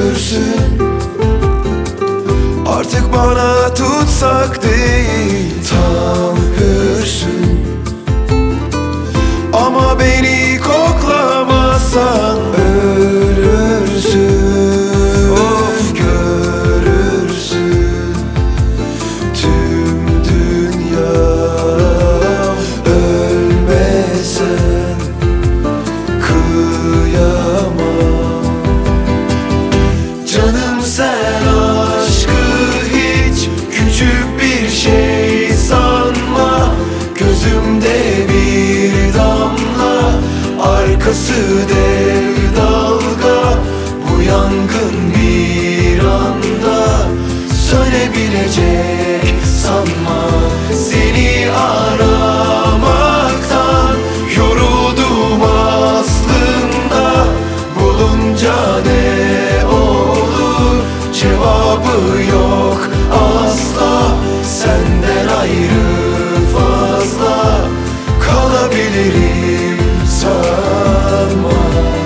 görürsün. Artık bana tutsak değil, tam hürsün. Ama beni koklamazsan ölürsün. Of, görürsün tüm dünya. Ölmesen kıyamam. Canım, sen aşkı hiç küçük bir şey sanma. Gözümde bir damla, arkası dev dalga. Bu yangın bir anda sönebilecek sanma. Seni aramaktan yoruldum aslında. Bulunca ne olur, cevabı yok asla. Senden ayrı fazla kalabilirim sanma.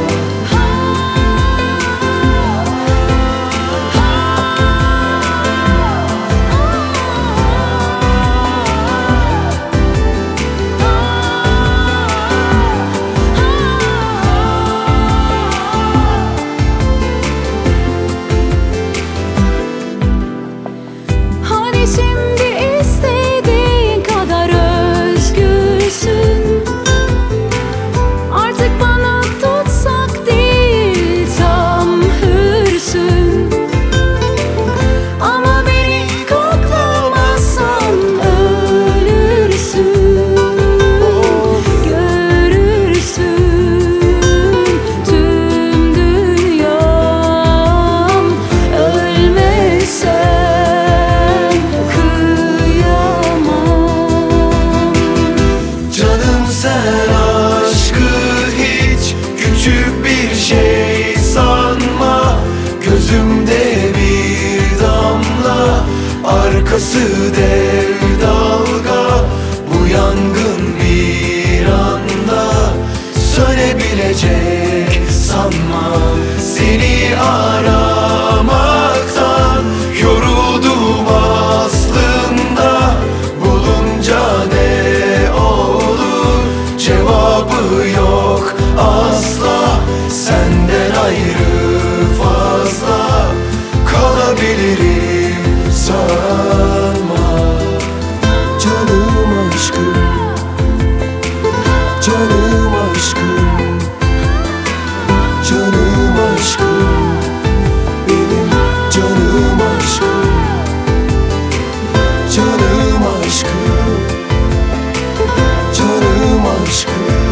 Hani şimdi istediğin kadar özgürsün. Artık bana tutsak değil, tam hürsün. Ama beni koklamazsan ölürsün. Görürsün tüm dünyam. Ölmesen kıyamam. Canım, sen aşkı hiç küçük bir şey sanma. Gözümde bir damla, arkası dev dalga. Bu yangın bir anda sönebilecek sanma. Seni aramaktan yoruldum aslında. Bulunca ne olur, cevabı yok asla. Senden ayrı fazla kalabilirim sanma. Canım aşkım, canım aşkım, canım aşkım, benim canım aşkım, canım aşkım, canım aşkım.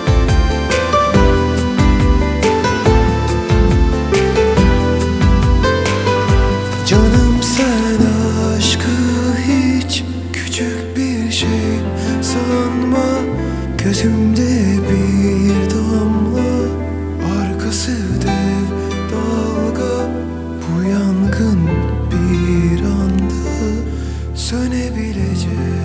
Canım, sen aşkı hiç küçük bir şey sanma. Gözümde bir damla, arkası dev dalga. Bu yangın bir anda sönebilecek